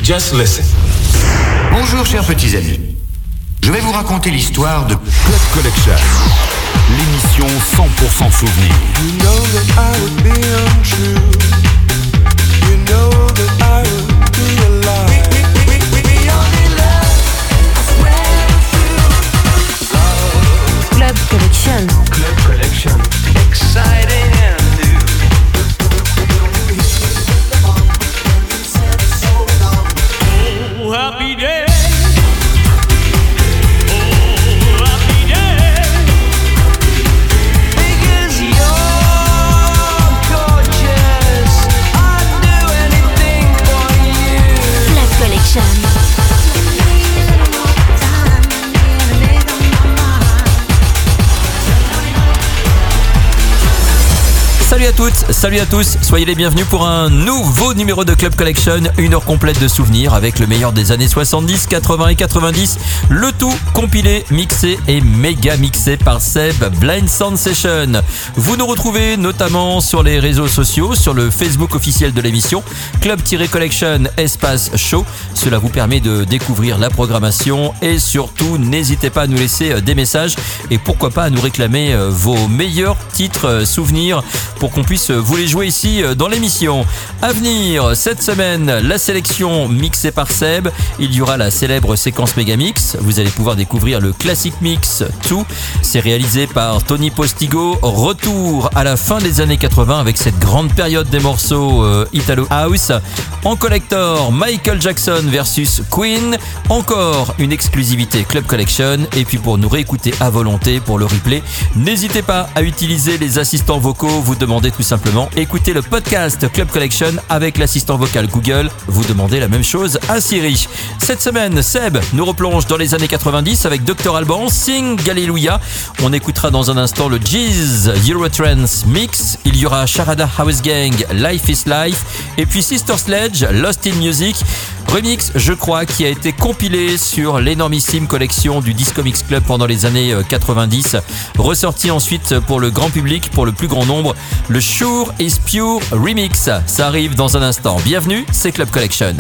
Just listen. Bonjour chers petits amis. Je vais vous raconter l'histoire de Club Collection, l'émission 100% souvenir. You know that I would be untrue. You know that I would be a lie. We only love, I swear it's true. Club Collection. Club Collection. Exciting and new. Oh, happy day. Salut à toutes, salut à tous, soyez les bienvenus pour un nouveau numéro de Club Collection, une heure complète de souvenirs avec le meilleur des années 70, 80 et 90, le tout compilé, mixé et méga mixé par Seb, Blind Sound Session. Vous nous retrouvez notamment sur les réseaux sociaux, sur le Facebook officiel de l'émission, Club-Collection Espace Show. Cela vous permet de découvrir la programmation et surtout n'hésitez pas à nous laisser des messages et pourquoi pas à nous réclamer vos meilleurs titres souvenirs pour qu'on puisse vous les jouer ici dans l'émission. À venir, cette semaine, la sélection mixée par Seb. Il y aura la célèbre séquence Megamix. Vous allez pouvoir découvrir le Classic Mix 2. C'est réalisé par Tony Postigo. Retour à la fin des années 80 avec cette grande période des morceaux Italo House. En collector, Michael Jackson versus Queen. Encore une exclusivité Club Collection. Et puis pour nous réécouter à volonté pour le replay, n'hésitez pas à utiliser les assistants vocaux. Vous demandez tout simplement écoutez le podcast Club Collection avec l'assistant vocal Google. Vous demandez la même chose à Siri. Cette semaine, Seb nous replonge dans les années 90 avec Dr Alban, Sing Hallelujah. On écoutera dans un instant le Jeez Eurotrance Mix. Il y aura Sharada House Gang, Life is Life. Et puis Sister Sledge, Lost in Music. Remix, je crois, qui a été compilé sur l'énormissime collection du Disco Mix Club pendant les années 90. Ressorti ensuite pour le grand public, pour le plus grand nombre, le Sure is Pure Remix. Ça arrive dans un instant. Bienvenue, c'est Club Collection.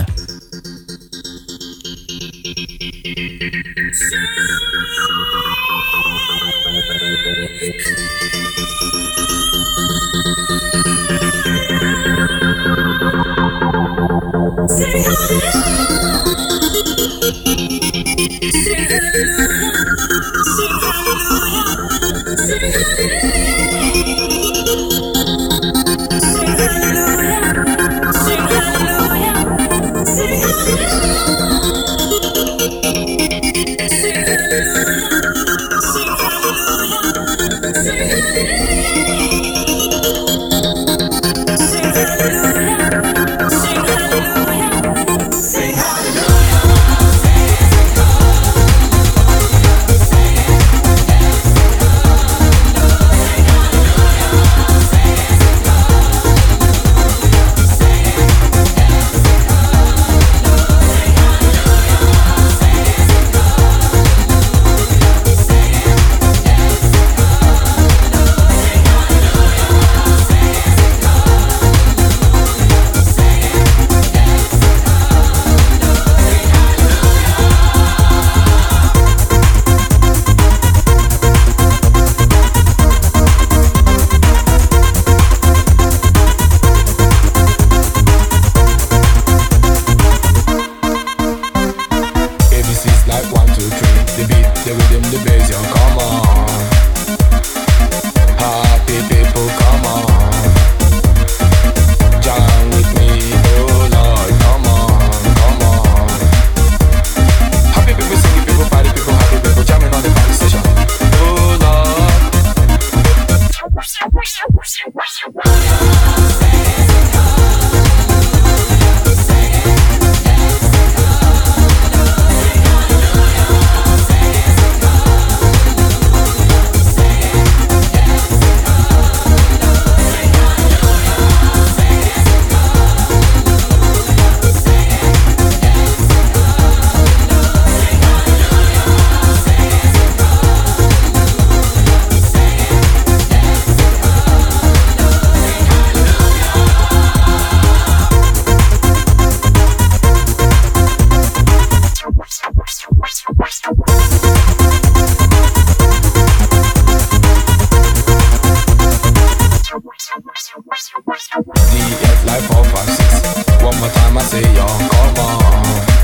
say y'all come on.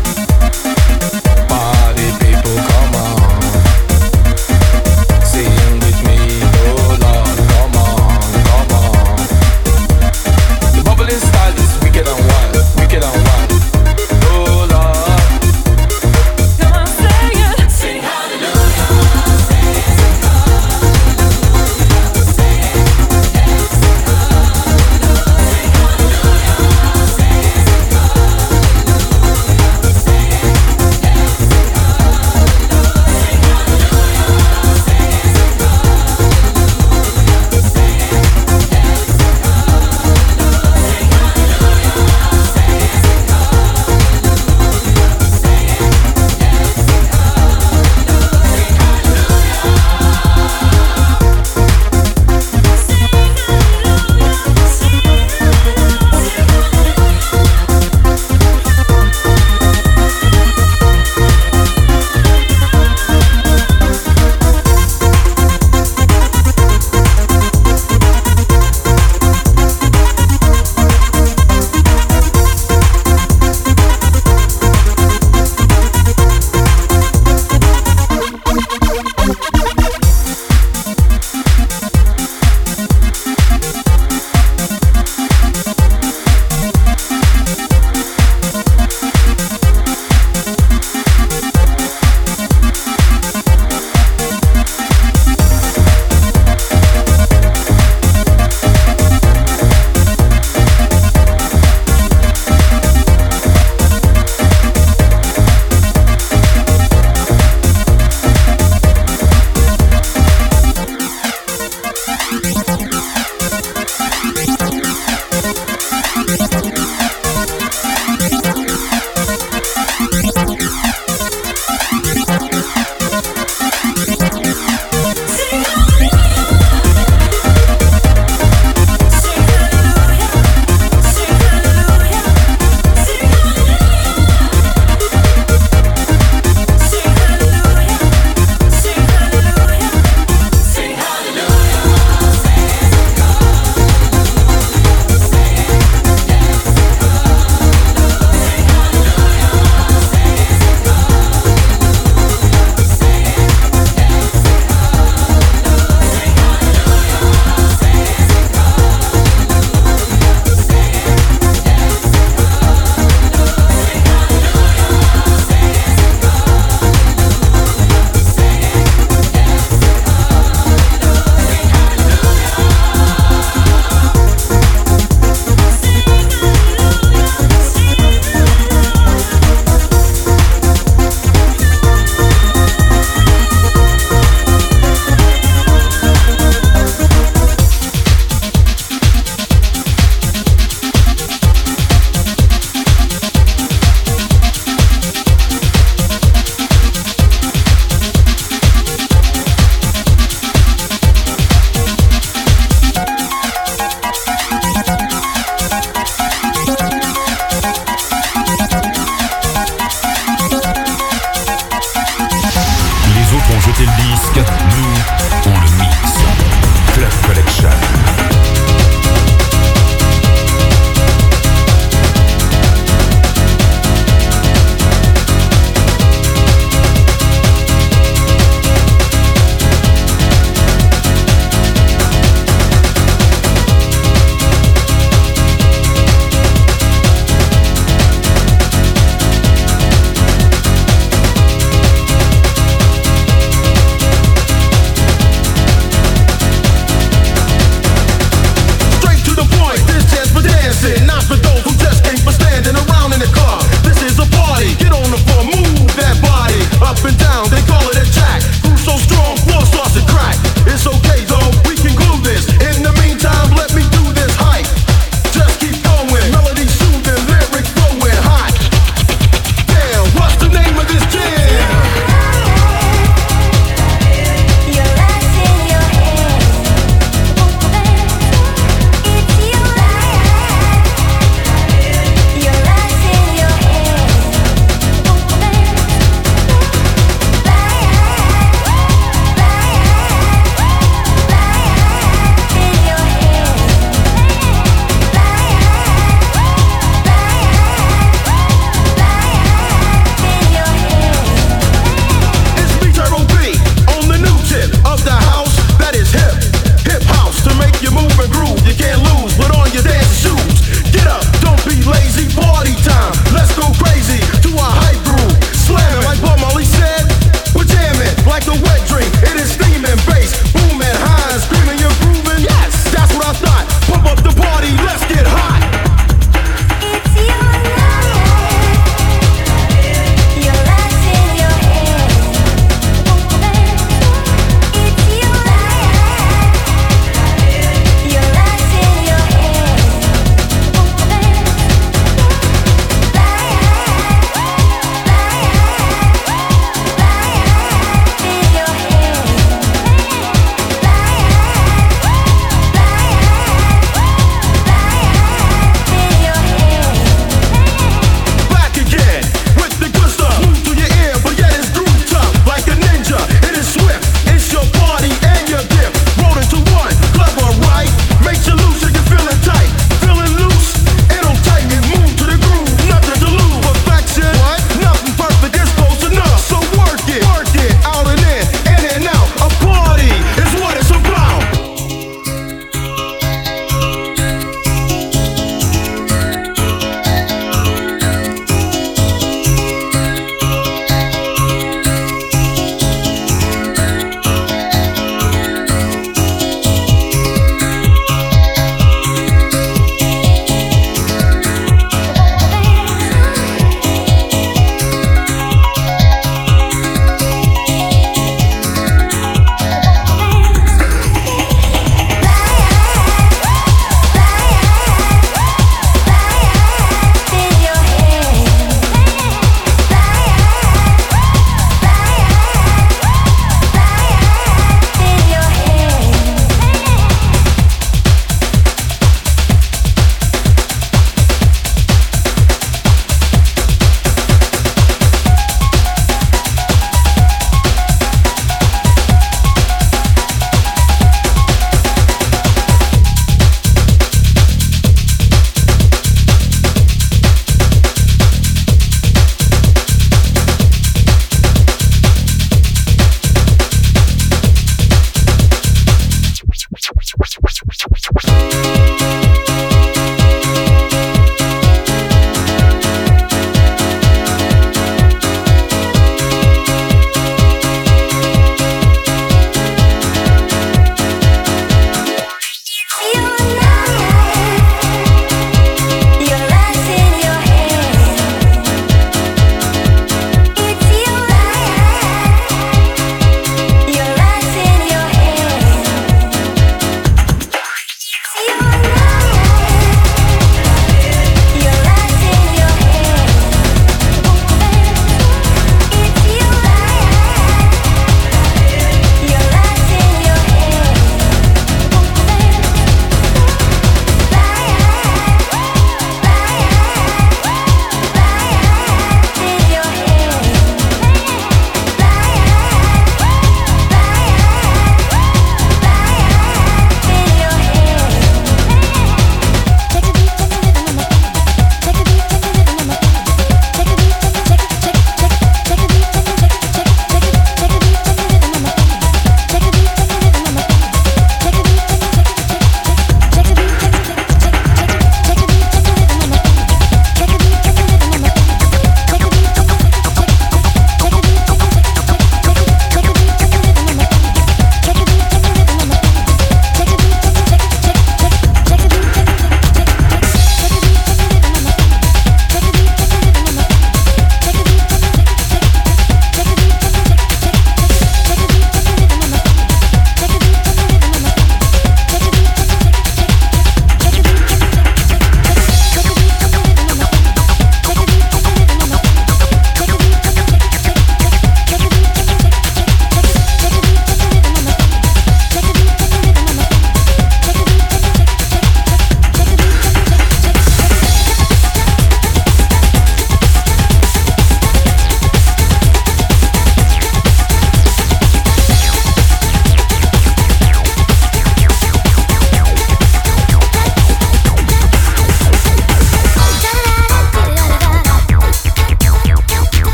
Party people come on. Sing with me, oh Lord, come on, come on. The bubbling style is wicked and wild, wicked and wild. Oh Lord, Come on, say it. sing hallelujah.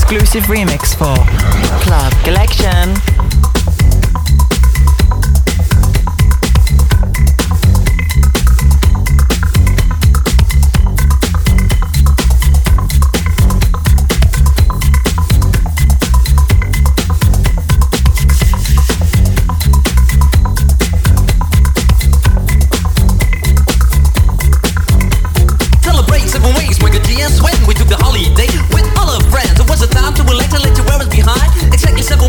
exclusive remix for Club Collection. Sweating, we took the holiday with all our friends. It was a time to relax and let your worries behind. Exactly 7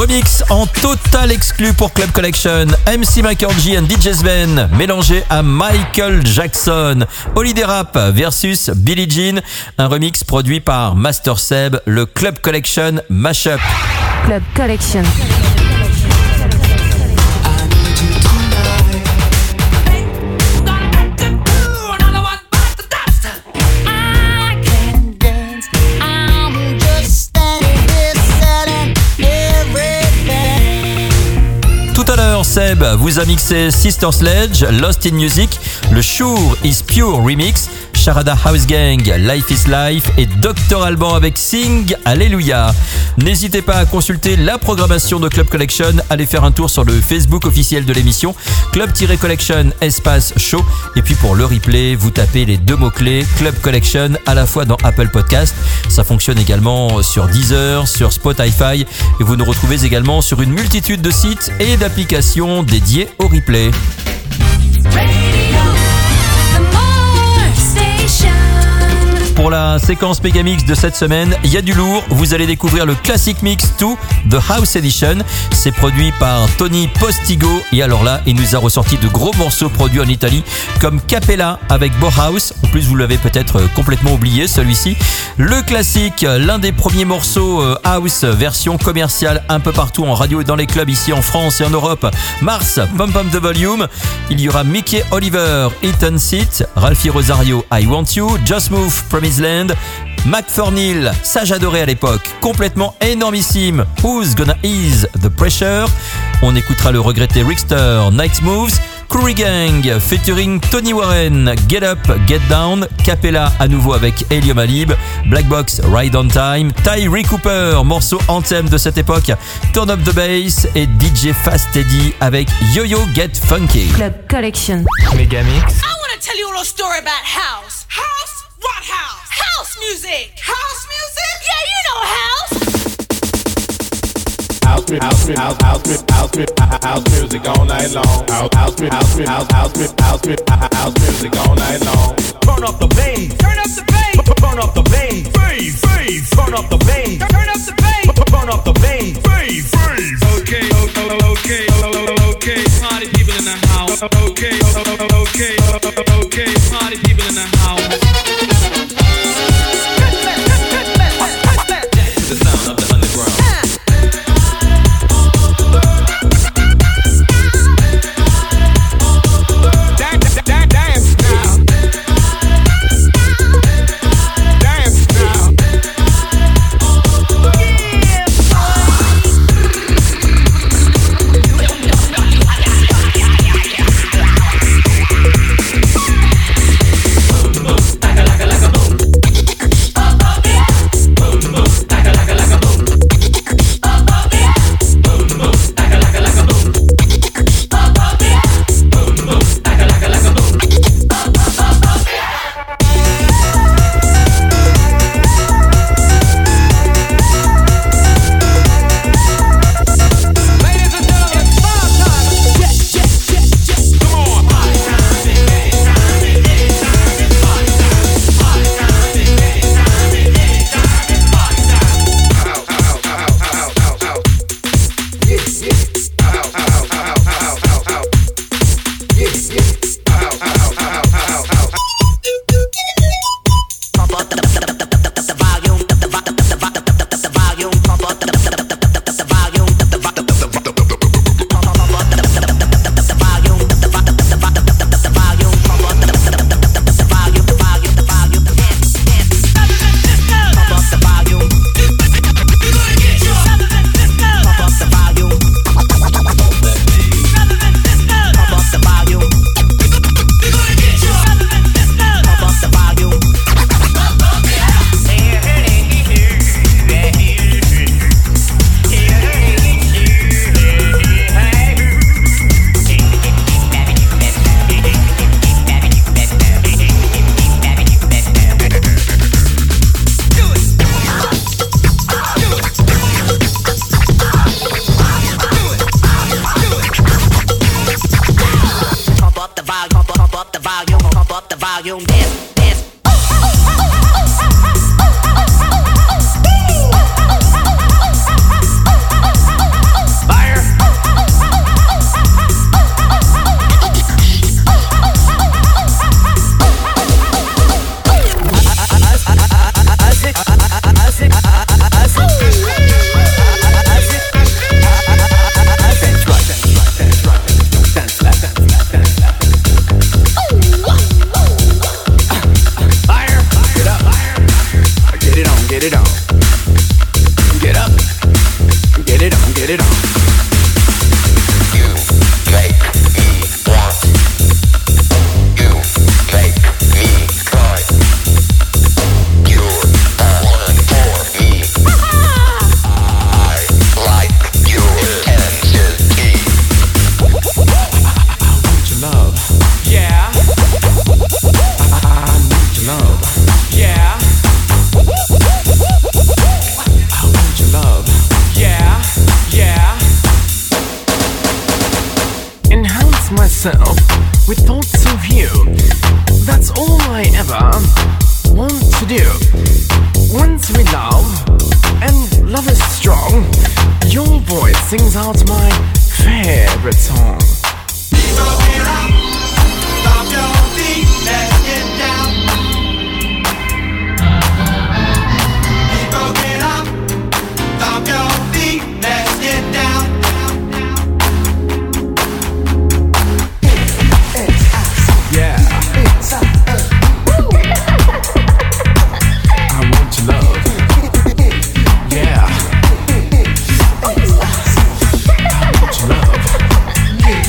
remix en total exclu pour Club Collection. MC McKenzie and DJ Sven mélangé à Michael Jackson. Holiday Rap versus Billie Jean. Un remix produit par Master Seb, le Club Collection Mashup. Club Collection. Tout à l'heure, Seb vous a mixé Sister Sledge, Lost in Music, le Sure is Pure remix, Sharada House Gang, Life is Life et Dr Alban avec Sing Alléluia. N'hésitez pas à consulter la programmation de Club Collection, allez faire un tour sur le Facebook officiel de l'émission, Club-Collection espace show. Et puis pour le replay, vous tapez les deux mots-clés Club Collection à la fois dans Apple Podcast. Ça fonctionne également sur Deezer, sur Spotify et vous nous retrouvez également sur une multitude de sites et d'applications dédiées au replay. Pour la séquence Megamix de cette semaine, il y a du lourd. Vous allez découvrir le Classic Mix 2 The House Edition. C'est produit par Tony Postigo. Et alors là, il nous a ressorti de gros morceaux produits en Italie, comme Capella avec Bauhaus. En plus, vous l'avez peut-être complètement oublié, celui-ci. Le classique, l'un des premiers morceaux house, version commerciale un peu partout en radio et dans les clubs ici en France et en Europe. Mars, Pump Pump the Volume. Il y aura Mickey Oliver, Eaton Seat, Ralphie Rosario, I Want You, Just Move, Promised Land, McFornil, ça j'adorais à l'époque, complètement énormissime, Who's Gonna Ease the Pressure. On écoutera le regretté Rickster, Night Moves, Curry Gang featuring Tony Warren, Get Up, Get Down, Capella à nouveau avec Elio Malib, Black Box, Ride on Time, Tyree Cooper, morceau anthem de cette époque, Turn Up the Bass et DJ Fast Teddy avec Yo-Yo Get Funky. Club Collection. Megamix. I want to tell you a little story about house. House? What house? House music. House music? Yeah, you know house. House music all night long. House music all night long. Turn up the bass. Turn up the bass. Turn up the bass. Bass. Turn up the bass. Turn up the bass. Turn up the bass. Bass. Okay. Party people in the house. Okay. Party people in the house. The sound of the underground. express myself with thoughts of you. That's all I ever want to do. Once we love, and love is strong, your voice sings out my favorite song. People get up, stomp your feet, let's get down. People get up, stomp your feet, let's get down. Yeah. I want your love. Yeah. I want your love.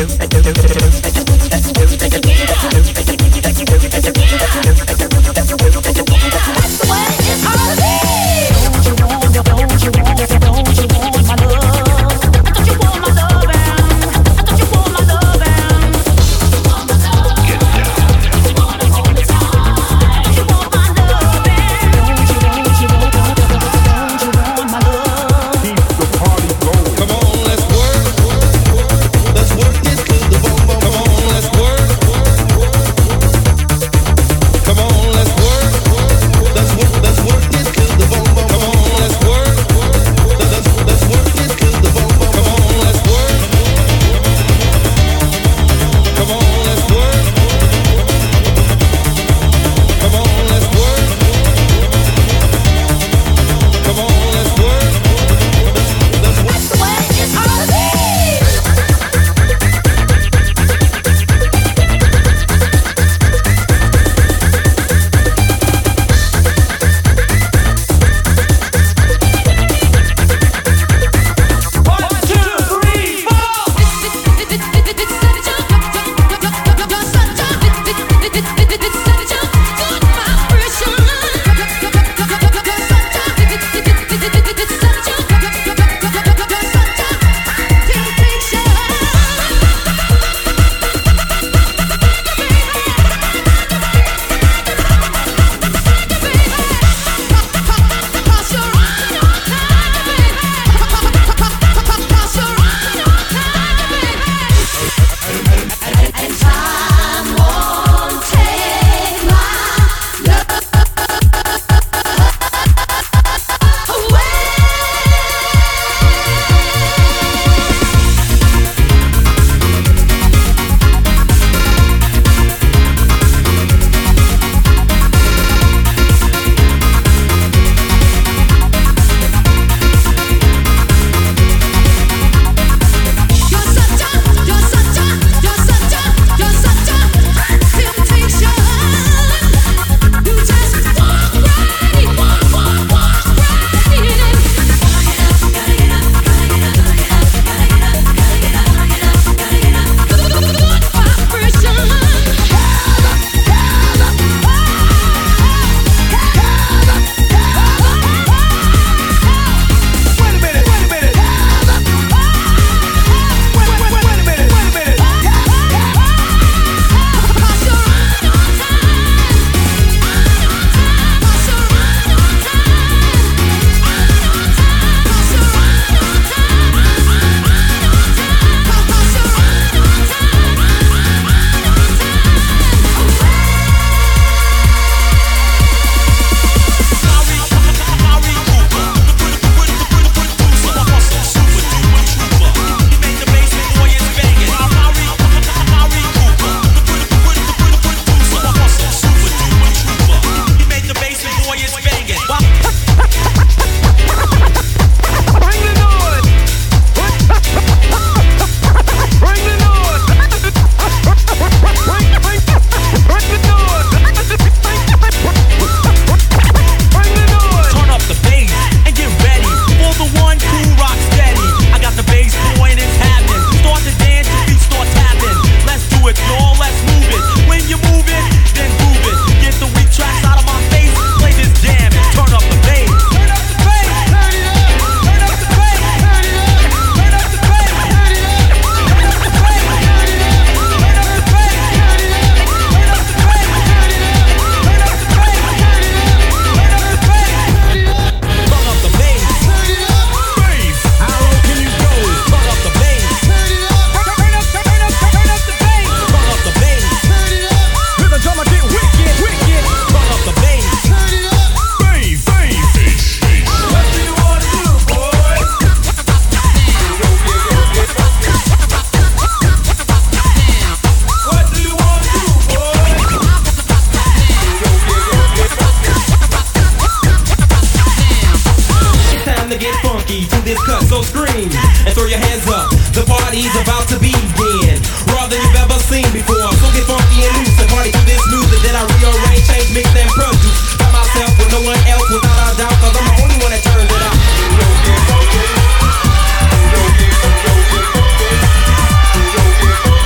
Turn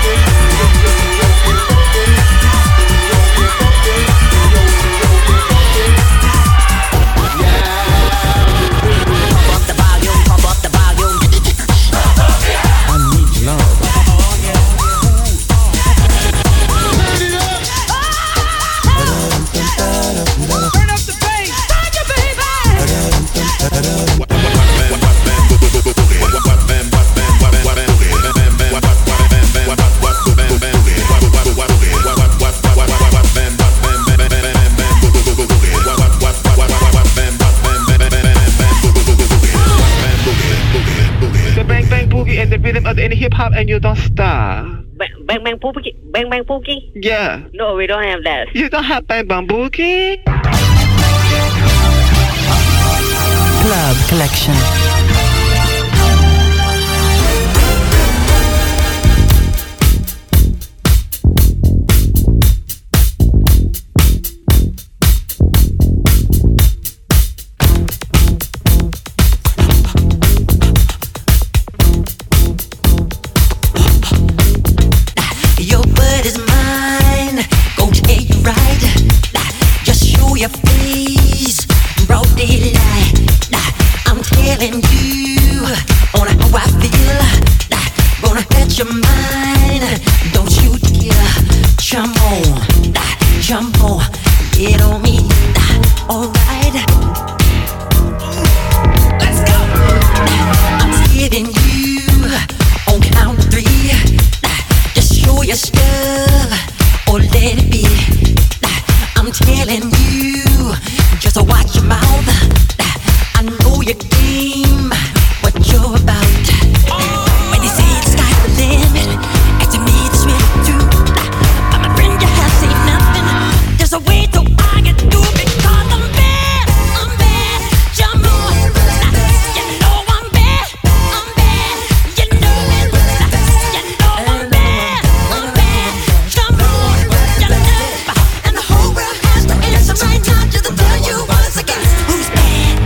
pop and you don't stop. Bang Bang Boogie? Bang Bang Boogie? Yeah. No, we don't have that. You don't have Bang Bang Boogie? Club Collection. Your word is mine, gonna take you right. Just show your face, broad daylight. I'm telling you on how I feel. Gonna hurt your mind, don't you dare. Jump on, get on me. Alright, let's go. I'm giving you on count of 3. Just show your stuff or let it be. I'm telling you, just watch your mouth. I know your game, what you're about. When they say the sky's the limit, and to me this really true. I'm a friend, you have seen nothing. There's a way to I can do because I'm bad. Jump on, you know I'm bad. You know it. You know I'm bad. Jump on, you know. And the whole world has to answer right now just to tell you once again who's bad.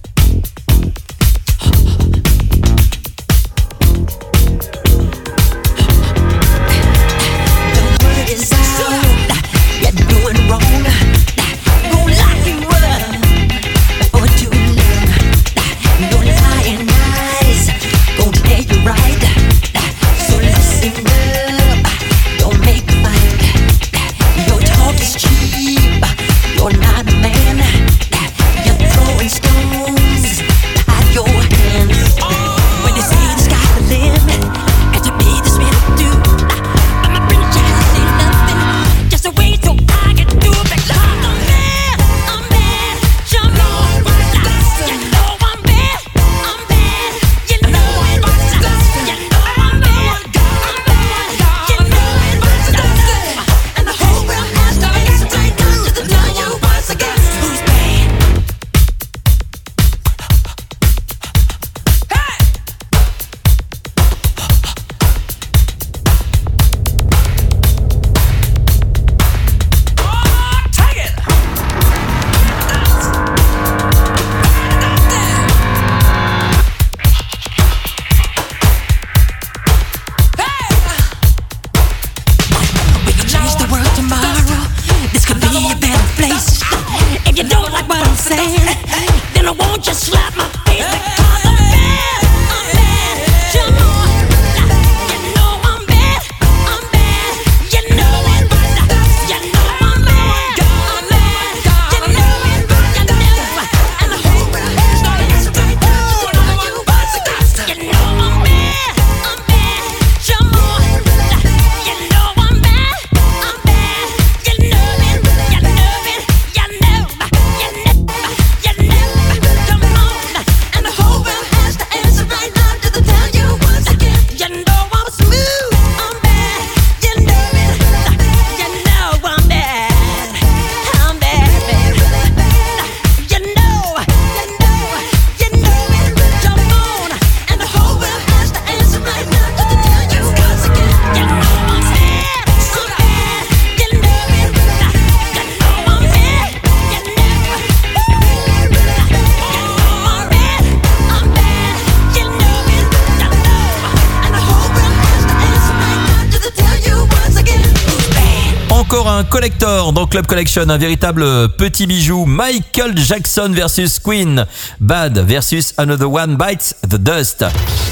The word is out, you're doing wrong. Won't lock you up before too long. No lying eyes, gon' tell you right. So listen up, don't make a fight. Your talk is cheap, you're not a man. You're throwing stones, hide your hands. When they say the sky's the limit, and to be this really do. I'm a prince, you have seen nothing. Just a way so I can do it because I'm bad. Jump on, you know I'm bad. You know it. You know I'm bad. You know it. And the whole world has to answer right now just to tell you once again who's bad. We can change the world tomorrow. This could be a better place. If you don't like what I'm saying, then I won't just slap my face because I'm bad. Jump on, you know I'm bad. You know it. You know I'm bad. You know it. You know. And the whole world has to answer right now to tell you once again. You know I'm bad. Jump on, you know I'm bad. You know it. You know it. You know. You know. Come on, and the whole world has to answer right now just to tell you once again. You know I'm smooth. I'm bad. You know it. You know I'm bad. I'm bad, baby. You know. You know it. Jump on, and the whole world has to answer right now just to tell you once again. You know I'm bad. You know it. You know I'm bad. You know. You know I'm bad. You know it. You know. And the whole world has to answer right now just to tell you once again who's bad. Encore un collector dans Club Collection, un véritable petit bijou. Michael Jackson versus Queen. Bad versus Another One Bites the Dust.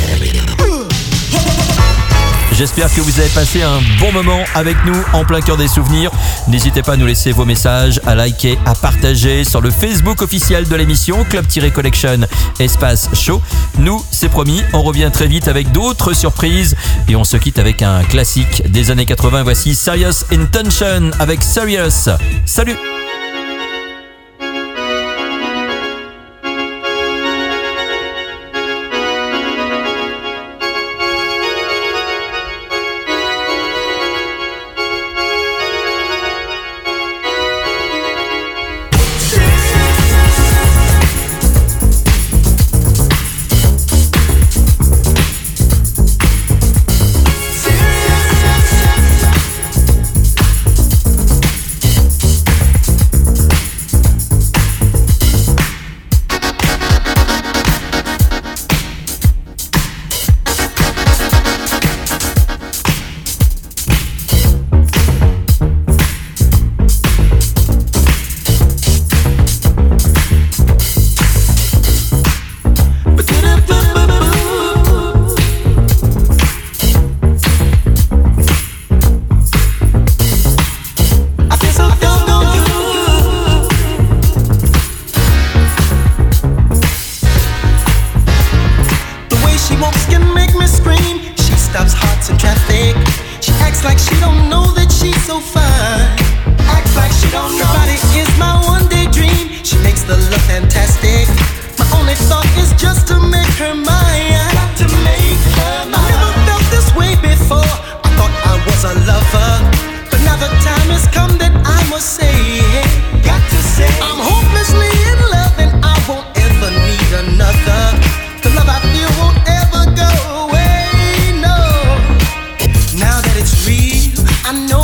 J'espère que vous avez passé un bon moment avec nous en plein cœur des souvenirs. N'hésitez pas à nous laisser vos messages, à liker, à partager sur le Facebook officiel de l'émission Club-Collection Espace Show. Nous, c'est promis, on revient très vite avec d'autres surprises et on se quitte avec un classique des années 80. Voici Serious Intention avec Serious. Salut! say, got to say, I'm hopelessly in love and I won't ever need another. The love I feel won't ever go away, no. Now that it's real, I know